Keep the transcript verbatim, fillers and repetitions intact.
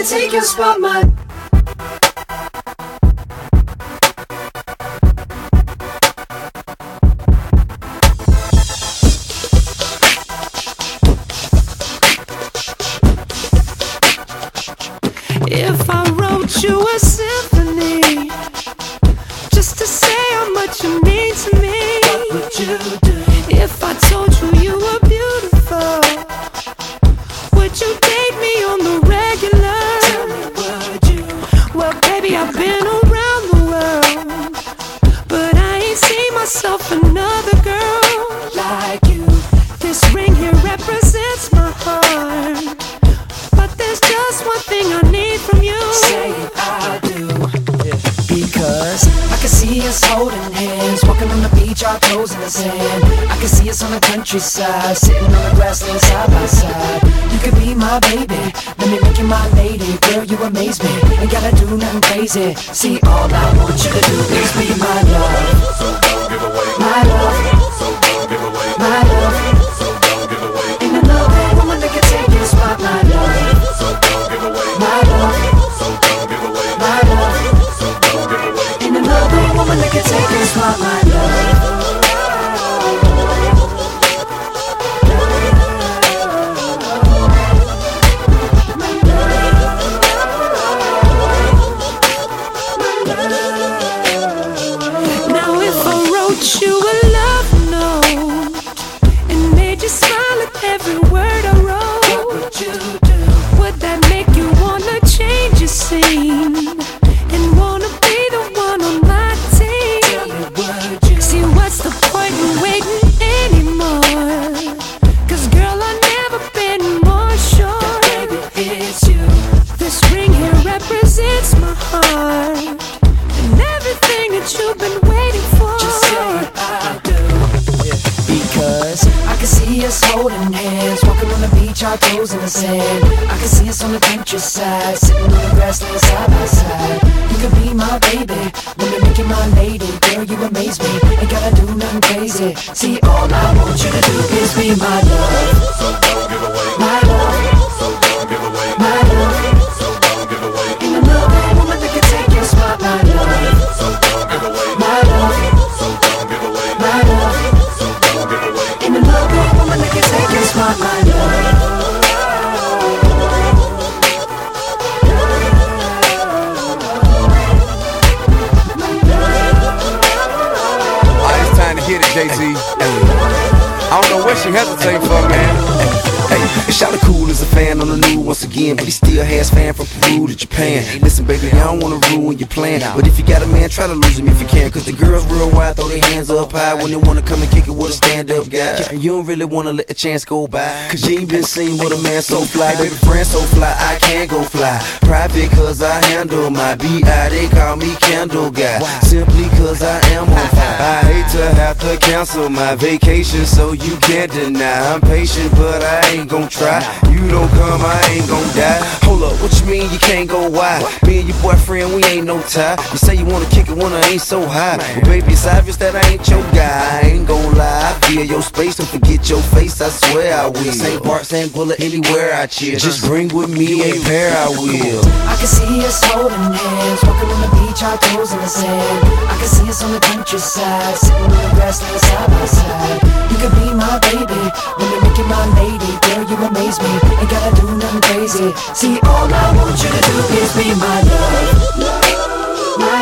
can take your spot, my. If I wrote you a symphony just to say how much you mean to me, What would you do? if I told you you were beautiful, would you date me on the regular? Tell me, would you? Well, baby, I've been around the world, but I ain't seen myself another girl Like you. This ring here represents my heart, but there's just one thing I need from you. Say I do. Because I can see us holding hands, walking on the beach, our toes in the sand. I can see us on the countryside, sitting on the grassland side by side. You could be my baby, let me make you my lady. Girl, you amaze me, ain't gotta do nothing crazy. See, all I want you to do is be my love. So don't give away My love, So don't give away my love. So don't give away Ain't another woman that can take your spot, my love. So don't give away My love, So don't give away my love. So don't give away Ain't another woman that can take your spot, my love. Now if I wrote you a love note and made you smile at every word I wrote, What you do? would that make you wanna change your scene and wanna be the one on my Tell team? me, would you? See, what's the point in waiting anymore? Cause girl, I've never been more sure. Baby, it's you. This ring here represents my heart and everything that you've been waiting for. Just say I do. Because I can see us holding hands, walking on the beach, our toes in the sand. I can see us on the countryside, sitting on the grassland side by side. You could be my baby, let me make you my lady. Girl, you amaze me, ain't gotta do nothing crazy. See, all I want you to do is be my love. So don't give away My love, So don't give away my love. So don't give away Ain't another woman that can take your spot, my love. So don't give away My love, So don't give away my love. So don't give away Ain't another woman that can take your spot, my love. Alright, it's time to hit it, Jay-Z. I don't know what she hesitating for, man. Hey, Shawty cool as a fan on the news once again, but he still has fan from Peru to Japan. Listen, baby, I don't wanna ruin your plan, but if you got a man, try to lose him if you can. Cause the girls real wide, throw their hands up high when they wanna come and kick it with a stand-up guy. And you don't really wanna let the chance go by, cause you ain't been seen with a man so fly. Baby, friend so fly, I can't go fly. Private cause I handle my B I, they call me Candle Guy. Simply cause I am on fire. I hate to have to cancel my vacation, so you can't deny. I'm patient, but I ain't gon' try. You don't come, I ain't gon' die. Hold up, what you mean you can't go wide? Me and your boyfriend, we ain't no tie. You say you wanna kick it when I ain't so high. Well, baby, it's obvious that I ain't your guy. I ain't gon' lie, I feel your space, don't forget your face, I swear I will. Saint Bart, Saint Bullet, anywhere I chill. Just bring with me a pair, I will. I can see us holding hands, walking on the beach, our toes in the sand. I can see us on the countryside, sitting on the grassland side by side. You could be my baby, let me make you my lady. Girl, you amaze me, ain't gotta do nothing crazy. See, all I want you to do is be my love, my